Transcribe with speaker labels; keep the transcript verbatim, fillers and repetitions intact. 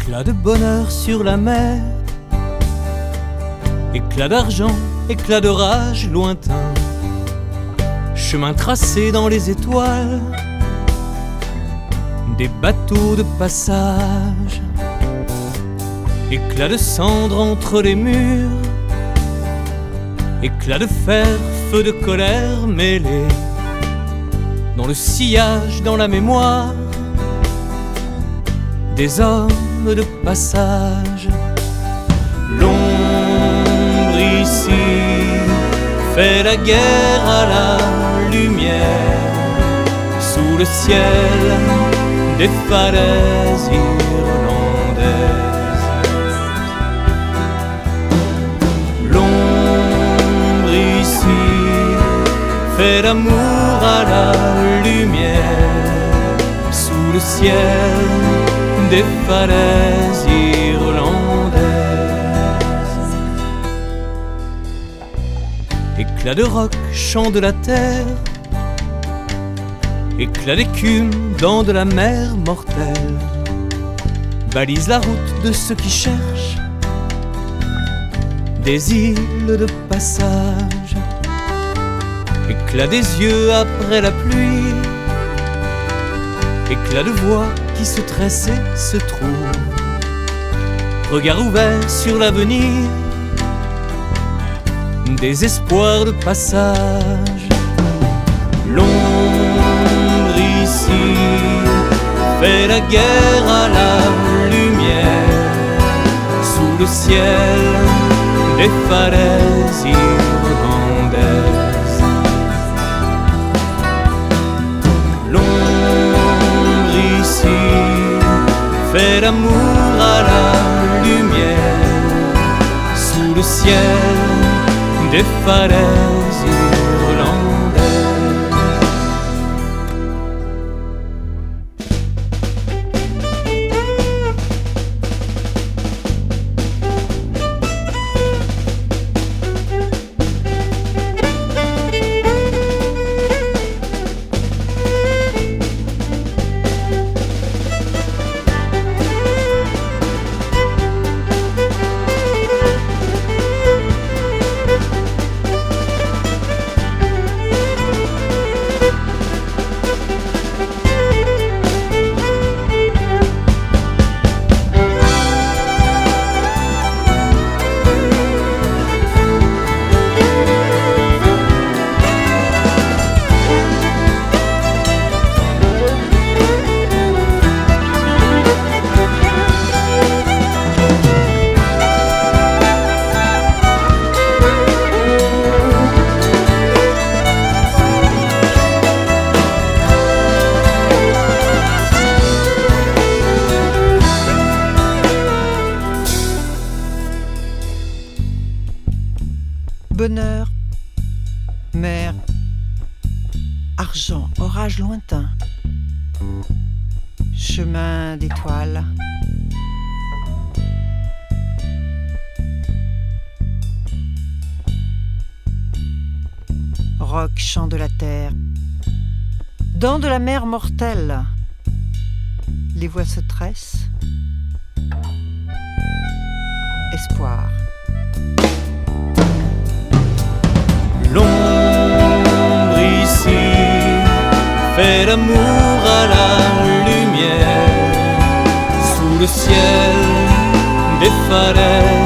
Speaker 1: Éclat de bonheur sur la mer, éclat d'argent, éclat d'orage lointain, chemin tracé dans les étoiles, des bateaux de passage, éclat de cendre entre les murs, éclat de fer, feu de colère mêlé, dans le sillage, dans la mémoire, des hommes de passage. L'ombre ici fait la guerre à la lumière, sous le ciel des falaises irlandaises. L'ombre ici fait l'amour à la lumière, sous le ciel des falaises irlandaises. Éclat de roc, chant de la terre, éclat d'écume, dents de la mer mortelle, balise la route de ceux qui cherchent des îles de passage. Éclat des yeux après la pluie, éclat de voix qui se tresse et se trouve, regard ouvert sur l'avenir, des espoirs de passage. L'ombre ici fait la guerre à la lumière, sous le ciel des falaises irlandaises. L'ombre ici fait l'amour à la lumière, sous le ciel des falaises irlandaises.
Speaker 2: Bonheur, mer, argent, orage lointain, chemin d'étoiles. Roc, chant de la terre, dents de la mer mortelle, les voix se tressent, espoir.
Speaker 1: L'ombre ici fait l'amour à la lumière, sous le ciel des falaises